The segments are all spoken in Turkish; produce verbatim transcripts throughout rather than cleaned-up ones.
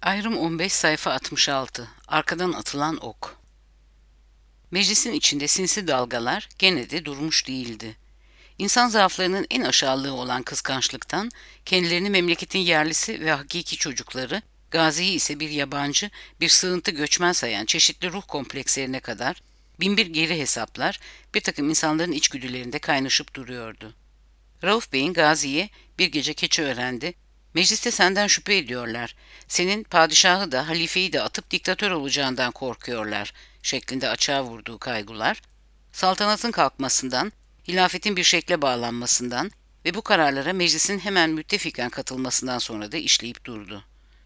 Ayrım on beş sayfa altmış altı. Arkadan atılan ok. Meclisin içinde sinsi dalgalar gene de durmuş değildi. İnsan zaaflarının en aşağılığı olan kıskançlıktan kendilerini memleketin yerlisi ve hakiki çocukları, Gazi'yi ise bir yabancı, bir sığıntı göçmen sayan çeşitli ruh komplekslerine kadar binbir geri hesaplar bir takım insanların içgüdülerinde kaynaşıp duruyordu. Rauf Bey'in Gazi'ye bir gece Keçiören'de "Mecliste senden şüphe ediyorlar. Senin padişahı da halifeyi de atıp diktatör olacağından korkuyorlar" şeklinde açığa vurduğu kaygılar, saltanatın kalkmasından, hilafetin bir şekle bağlanmasından ve bu kararlara meclisin hemen müttefiken katılmasından sonra da işleyip durdu.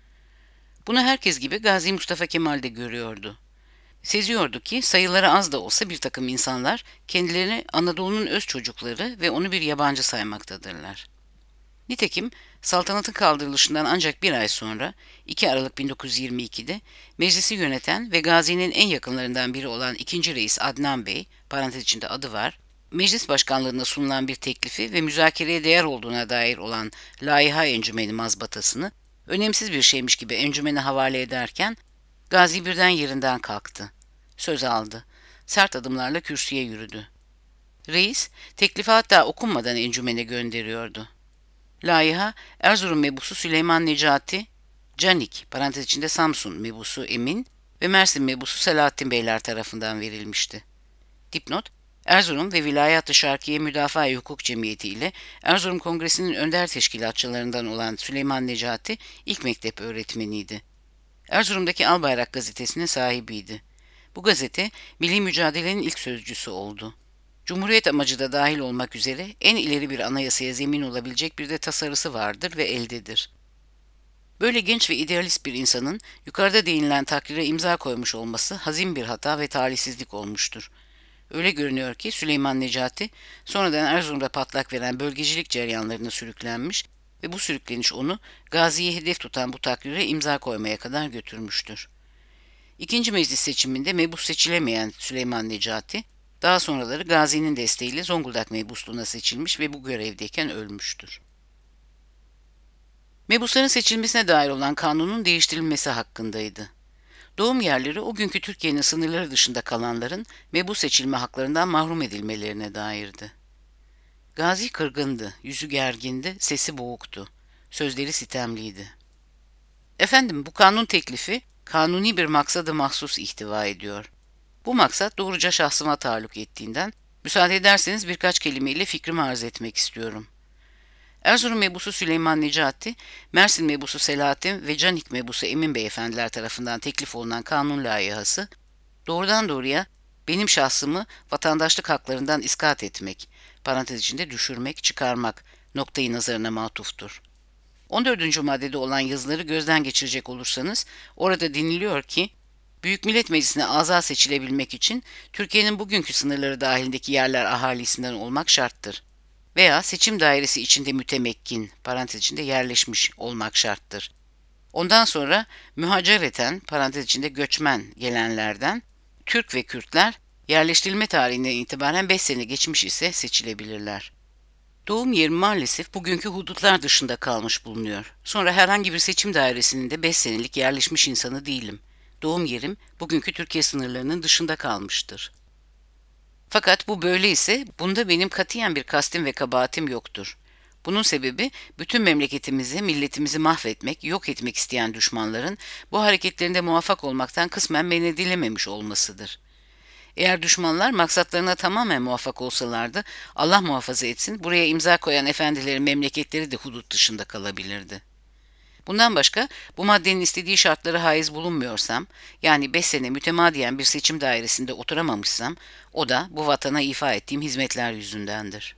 Bunu herkes gibi Gazi Mustafa Kemal de görüyordu. Seziyordu ki sayıları az da olsa bir takım insanlar kendilerini Anadolu'nun öz çocukları ve onu bir yabancı saymaktadırlar. Nitekim saltanatın kaldırılışından ancak bir ay sonra iki Aralık bin dokuz yüz yirmi ikide meclisi yöneten ve Gazi'nin en yakınlarından biri olan ikinci Reis Adnan Bey, parantez içinde adı var, meclis başkanlığına sunulan bir teklifi ve müzakereye değer olduğuna dair olan Laiha Encümeni mazbatasını önemsiz bir şeymiş gibi encümene havale ederken Gazi birden yerinden kalktı. Söz aldı. Sert adımlarla kürsüye yürüdü. Reis, teklifi hatta okunmadan encümene gönderiyordu. Laiha, Erzurum mebusu Süleyman Necati, Canik, parantez içinde Samsun mebusu Emin ve Mersin mebusu Selahattin Beyler tarafından verilmişti. Dipnot, Erzurum ve Vilayet-i Şarkiye Müdafaa-i Hukuk Cemiyeti ile Erzurum Kongresi'nin önder teşkilatçılarından olan Süleyman Necati ilk mektep öğretmeniydi. Erzurum'daki Albayrak gazetesinin sahibiydi. Bu gazete, milli mücadelenin ilk sözcüsü oldu. Cumhuriyet amacı da dahil olmak üzere en ileri bir anayasaya zemin olabilecek bir de tasarısı vardır ve eldedir. Böyle genç ve idealist bir insanın yukarıda değinilen takrire imza koymuş olması hazin bir hata ve talihsizlik olmuştur. Öyle görünüyor ki Süleyman Necati, sonradan Erzurum'da patlak veren bölgecilik ceryanlarına sürüklenmiş ve bu sürükleniş onu Gazi'yi hedef tutan bu takrire imza koymaya kadar götürmüştür. İkinci meclis seçiminde mebus seçilemeyen Süleyman Necati, daha sonraları Gazi'nin desteğiyle Zonguldak mebusluğuna seçilmiş ve bu görevdeyken ölmüştür. Mebusların seçilmesine dair olan kanunun değiştirilmesi hakkındaydı. Doğum yerleri o günkü Türkiye'nin sınırları dışında kalanların mebus seçilme haklarından mahrum edilmelerine dairdi. Gazi kırgındı, yüzü gergindi, sesi boğuktu, sözleri sitemliydi. Efendim, bu kanun teklifi kanuni bir maksadı mahsus ihtiva ediyor. Bu maksat doğruca şahsıma taalluk ettiğinden müsaade ederseniz birkaç kelimeyle fikrimi arz etmek istiyorum. Erzurum mebusu Süleyman Necati, Mersin mebusu Selahattin ve Canik mebusu Emin beyefendiler tarafından teklif olunan kanun layihası, doğrudan doğruya benim şahsımı vatandaşlık haklarından iskat etmek, parantez içinde düşürmek, çıkarmak noktayı nazarına matuftur. on dördüncü maddede olan yazıları gözden geçirecek olursanız, orada deniliyor ki, Büyük Millet Meclisi'ne azâ seçilebilmek için Türkiye'nin bugünkü sınırları dahilindeki yerler ahalisinden olmak şarttır. Veya seçim dairesi içinde mütemekkin, parantez içinde yerleşmiş olmak şarttır. Ondan sonra mühacereten, parantez içinde göçmen gelenlerden, Türk ve Kürtler yerleştirilme tarihinden itibaren beş sene geçmiş ise seçilebilirler. Doğum yerim maalesef bugünkü hudutlar dışında kalmış bulunuyor. Sonra herhangi bir seçim dairesinin de beş senelik yerleşmiş insanı değilim. Doğum yerim bugünkü Türkiye sınırlarının dışında kalmıştır. Fakat bu böyleyse bunda benim katiyen bir kastim ve kabahatim yoktur. Bunun sebebi bütün memleketimizi, milletimizi mahvetmek, yok etmek isteyen düşmanların bu hareketlerinde muvaffak olmaktan kısmen men edilememiş olmasıdır. Eğer düşmanlar maksatlarına tamamen muvaffak olsalardı, Allah muhafaza etsin, buraya imza koyan efendilerin memleketleri de hudut dışında kalabilirdi. Bundan başka bu maddenin istediği şartları haiz bulunmuyorsam, yani beş sene mütemadiyen bir seçim dairesinde oturamamışsam, o da bu vatana ifa ettiğim hizmetler yüzündendir.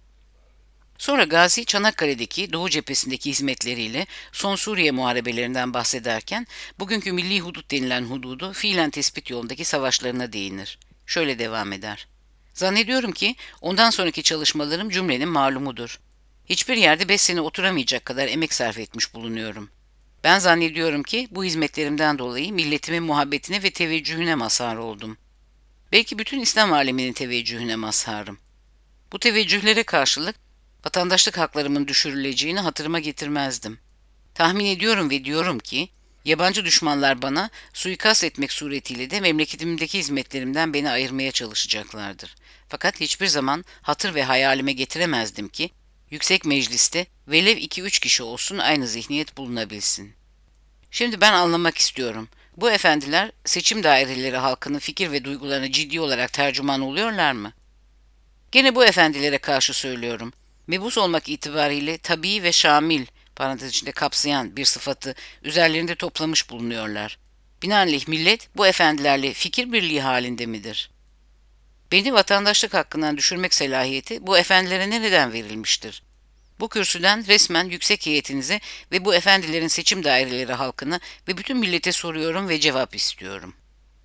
Sonra Gazi, Çanakkale'deki Doğu cephesindeki hizmetleriyle son Suriye muharebelerinden bahsederken, bugünkü milli hudut denilen hududu fiilen tespit yolundaki savaşlarına değinir. Şöyle devam eder. Zannediyorum ki ondan sonraki çalışmalarım cümlenin malumudur. Hiçbir yerde beş sene oturamayacak kadar emek sarf etmiş bulunuyorum. Ben zannediyorum ki bu hizmetlerimden dolayı milletimin muhabbetine ve teveccühüne mazhar oldum. Belki bütün İslam aleminin teveccühüne mazharım. Bu teveccühlere karşılık vatandaşlık haklarımın düşürüleceğini hatırıma getirmezdim. Tahmin ediyorum ve diyorum ki, Yabancı düşmanlar bana suikast etmek suretiyle de memleketimdeki hizmetlerimden beni ayırmaya çalışacaklardır. Fakat hiçbir zaman hatır ve hayalime getiremezdim ki Yüksek Meclis'te velev iki üç kişi olsun aynı zihniyet bulunabilsin. Şimdi ben anlamak istiyorum. Bu efendiler seçim daireleri halkının fikir ve duygularını ciddi olarak tercüman oluyorlar mı? Gene bu efendilere karşı söylüyorum. Mebus olmak itibariyle tabii ve şamil, parantez içinde kapsayan bir sıfatı üzerlerinde toplamış bulunuyorlar. Binaenaleyh millet bu efendilerle fikir birliği halinde midir? Beni vatandaşlık hakkından düşürmek selahiyeti bu efendilere nereden verilmiştir? Bu kürsüden resmen yüksek heyetinize ve bu efendilerin seçim daireleri halkına ve bütün millete soruyorum ve cevap istiyorum.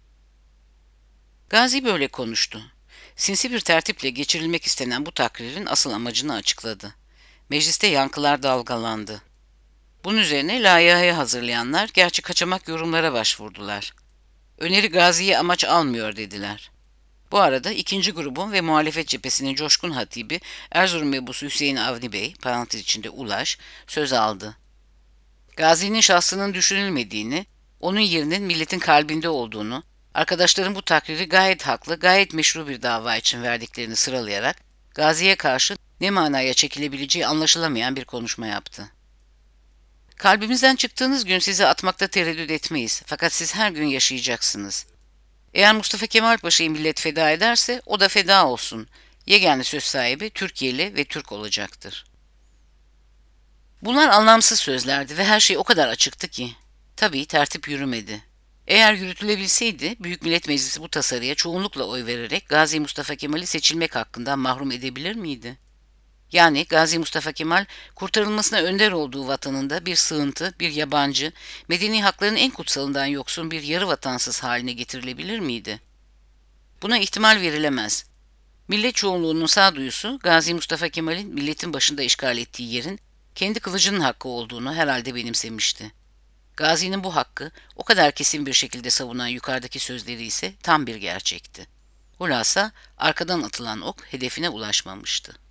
Gazi böyle konuştu. Sinsi bir tertiple geçirilmek istenen bu takririn asıl amacını açıkladı. Mecliste yankılar dalgalandı. Bunun üzerine layihayı hazırlayanlar gerçi kaçamak yorumlara başvurdular. Öneri Gazi'ye amaç almıyor dediler. Bu arada ikinci grubun ve muhalefet cephesinin coşkun hatibi Erzurum mebusu Hüseyin Avni Bey, parantez içinde Ulaş, söz aldı. Gazi'nin şahsının düşünülmediğini, onun yerinin milletin kalbinde olduğunu, arkadaşların bu takriri gayet haklı, gayet meşru bir dava için verdiklerini sıralayarak Gazi'ye karşı ne manaya çekilebileceği anlaşılamayan bir konuşma yaptı. Kalbimizden çıktığınız gün sizi atmakta tereddüt etmeyiz. Fakat siz her gün yaşayacaksınız. Eğer Mustafa Kemal Paşa'yı millet feda ederse o da feda olsun. Yegane söz sahibi Türkiye'li ve Türk olacaktır. Bunlar anlamsız sözlerdi ve her şey o kadar açıktı ki. Tabii tertip yürümedi. Eğer yürütülebilseydi Büyük Millet Meclisi bu tasarıya çoğunlukla oy vererek Gazi Mustafa Kemal'i seçilmek hakkından mahrum edebilir miydi? Yani Gazi Mustafa Kemal kurtarılmasına önder olduğu vatanında bir sığıntı, bir yabancı, medeni hakların en kutsalından yoksun bir yarı vatansız haline getirilebilir miydi? Buna ihtimal verilemez. Millet çoğunluğunun sağduyusu Gazi Mustafa Kemal'in milletin başında işgal ettiği yerin kendi kılıcının hakkı olduğunu herhalde benimsemişti. Gazi'nin bu hakkı o kadar kesin bir şekilde savunan yukarıdaki sözleri ise tam bir gerçekti. Hulasa arkadan atılan ok hedefine ulaşmamıştı.